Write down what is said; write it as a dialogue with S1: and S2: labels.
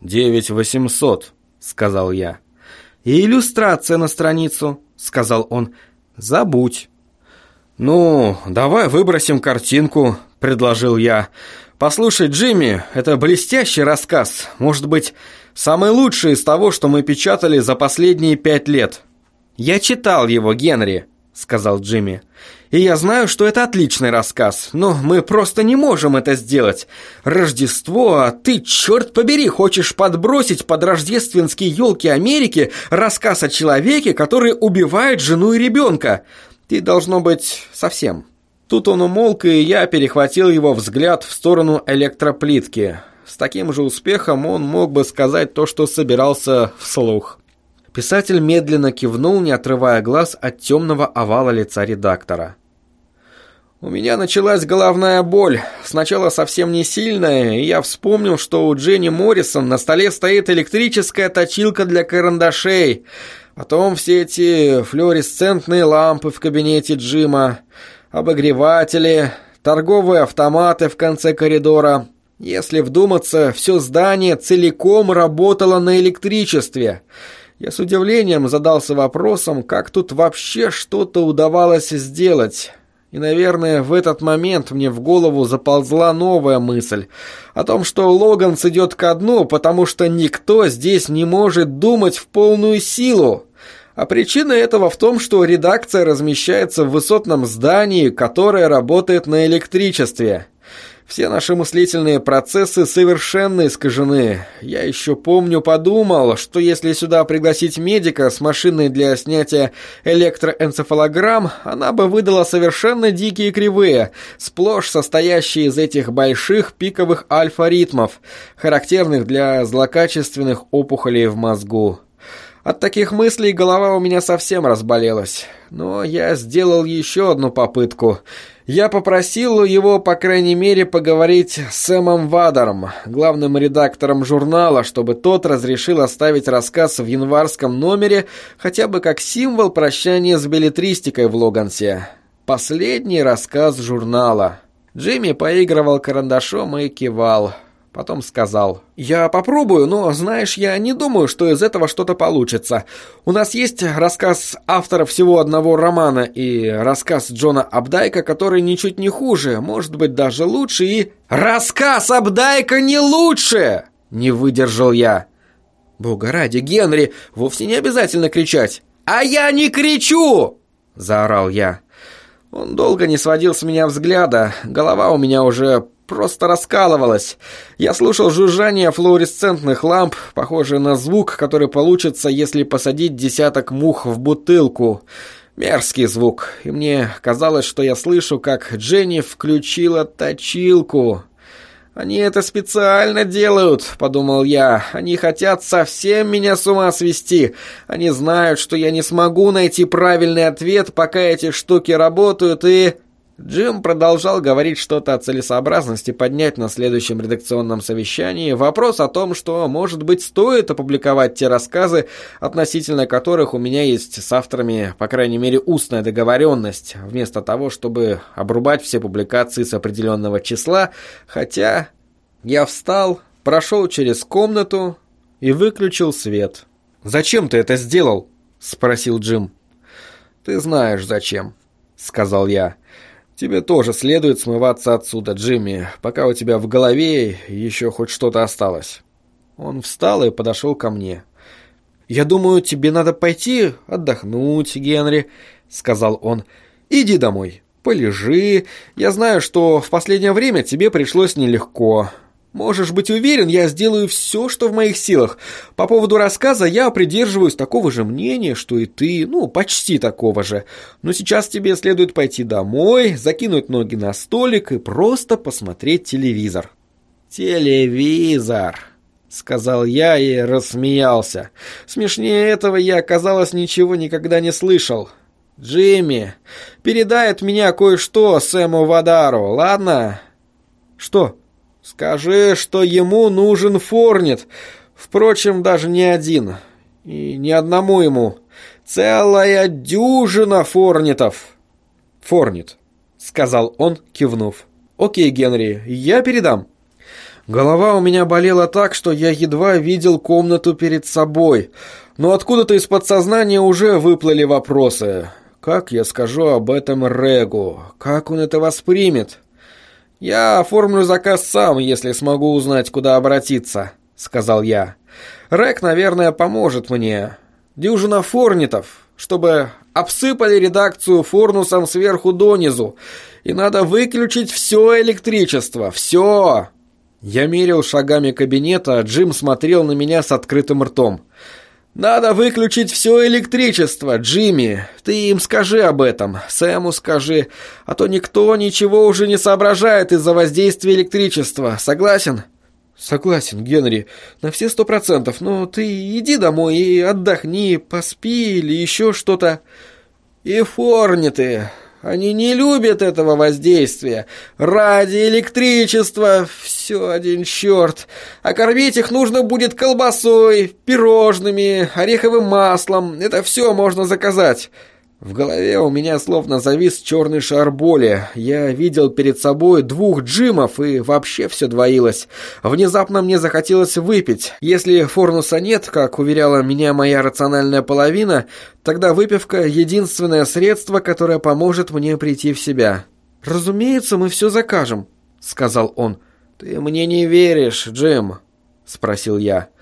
S1: 9800, сказал я. И иллюстрация на страницу, сказал он. Забудь. Ну, давай выбросим картинку, предложил я. Послушай, Джимми, это блестящий рассказ. Может быть, самый лучший из того, что мы печатали за последние 5 лет. Я читал его, Генри, сказал Джимми. И я знаю, что это отличный рассказ, но мы просто не можем это сделать. Рождество, а ты, черт побери, хочешь подбросить под рождественские елки Америки рассказ о человеке, который убивает жену и ребенка. Ты, должно быть, совсем. Тут он умолк, и я перехватил его взгляд в сторону электроплитки. С таким же успехом он мог бы сказать то, что собирался вслух. Писатель медленно кивнул, не отрывая глаз от темного овала лица редактора. У меня началась головная боль. Сначала совсем не сильная, и я вспомнил, что у Дженни Моррисон на столе стоит электрическая точилка для карандашей. Потом все эти флуоресцентные лампы в кабинете Джима, обогреватели, торговые автоматы в конце коридора. Если вдуматься, все здание целиком работало на электричестве. Я с удивлением задался вопросом, как тут вообще что-то удавалось сделать. И, наверное, в этот момент мне в голову заползла новая мысль о том, что Логанс идет ко дну, потому что никто здесь не может думать в полную силу. А причина этого в том, что редакция размещается в высотном здании, которое работает на электричестве. Все наши мыслительные процессы совершенно искажены. Я еще подумал, что если сюда пригласить медика с машиной для снятия электроэнцефалограмм, она бы выдала совершенно дикие кривые, сплошь состоящие из этих больших пиковых альфа-ритмов, характерных для злокачественных опухолей в мозгу. От таких мыслей голова у меня совсем разболелась. Но я сделал еще одну попытку. Я попросил его, по крайней мере, поговорить с Сэмом Вадером, главным редактором журнала, чтобы тот разрешил оставить рассказ в январском номере хотя бы как символ прощания с беллетристикой в Логансе. Последний рассказ журнала. Джимми поигрывал карандашом и кивал. Потом сказал: «Я попробую, но, знаешь, я не думаю, что из этого что-то получится. У нас есть рассказ автора всего одного романа и рассказ Джона Апдайка, который ничуть не хуже, может быть, даже лучше и...» «Рассказ Апдайка не лучше!» — не выдержал я. «Бога ради, Генри, вовсе не обязательно кричать». «А я не кричу!» — заорал я. Он долго не сводил с меня взгляда, голова у меня уже просто раскалывалась. Я слушал жужжание флуоресцентных ламп, похожее на звук, который получится, если посадить 10 мух в бутылку. Мерзкий звук, и мне казалось, что я слышу, как Дженни включила точилку. «Они это специально делают», — подумал я. «Они хотят совсем меня с ума свести. Они знают, что я не смогу найти правильный ответ, пока эти штуки работают, и...» Джим продолжал говорить что-то о целесообразности поднять на следующем редакционном совещании вопрос о том, что, может быть, стоит опубликовать те рассказы, относительно которых у меня есть с авторами, по крайней мере, устная договоренность, вместо того, чтобы обрубать все публикации с определенного числа, хотя я встал, прошел через комнату и выключил свет. «Зачем ты это сделал?» — спросил Джим. «Ты знаешь, зачем», — сказал я. «Тебе тоже следует смываться отсюда, Джимми, пока у тебя в голове еще хоть что-то осталось». Он встал и подошел ко мне. «Я думаю, тебе надо пойти отдохнуть, Генри», — сказал он. «Иди домой, полежи. Я знаю, что в последнее время тебе пришлось нелегко. Можешь быть уверен, я сделаю все, что в моих силах. По поводу рассказа я придерживаюсь такого же мнения, что и ты, почти такого же. Но сейчас тебе следует пойти домой, закинуть ноги на столик и просто посмотреть телевизор». «Телевизор», — сказал я и рассмеялся. Смешнее этого я, казалось, ничего никогда не слышал. «Джимми, передай от меня кое-что Сэму Вадару, ладно?» «Что?» «Скажи, что ему нужен Форнет. Впрочем, даже не один. И не одному ему. Целая дюжина Форнетов». «Форнет», — сказал он, кивнув. «Окей, Генри, я передам». Голова у меня болела так, что я едва видел комнату перед собой. Но откуда-то из подсознания уже выплыли вопросы. Как я скажу об этом Регу? Как он это воспримет? «Я оформлю заказ сам, если смогу узнать, куда обратиться», — сказал я. «Рег, наверное, поможет мне. Дюжина форнитов, чтобы обсыпали редакцию форнусом сверху донизу, и надо выключить все электричество, все!» Я мерил шагами кабинета, а Джим смотрел на меня с открытым ртом. «Надо выключить все электричество, Джимми. Ты им скажи об этом, Сэму скажи, а то никто ничего уже не соображает из-за воздействия электричества. Согласен?» «Согласен, Генри, на все 100%. Но ты иди домой и отдохни, поспи или еще что-то». «И форниты, они не любят этого воздействия. Ради электричества все один черт. А кормить их нужно будет колбасой, пирожными, ореховым маслом. Это все можно заказать». В голове у меня словно завис черный шар боли. Я видел перед собой 2 Джимов, и вообще все двоилось. Внезапно мне захотелось выпить. Если форнуса нет, как уверяла меня моя рациональная половина, тогда выпивка — единственное средство, которое поможет мне прийти в себя. «Разумеется, мы все закажем», — сказал он. «Ты мне не веришь, Джим?» — спросил я.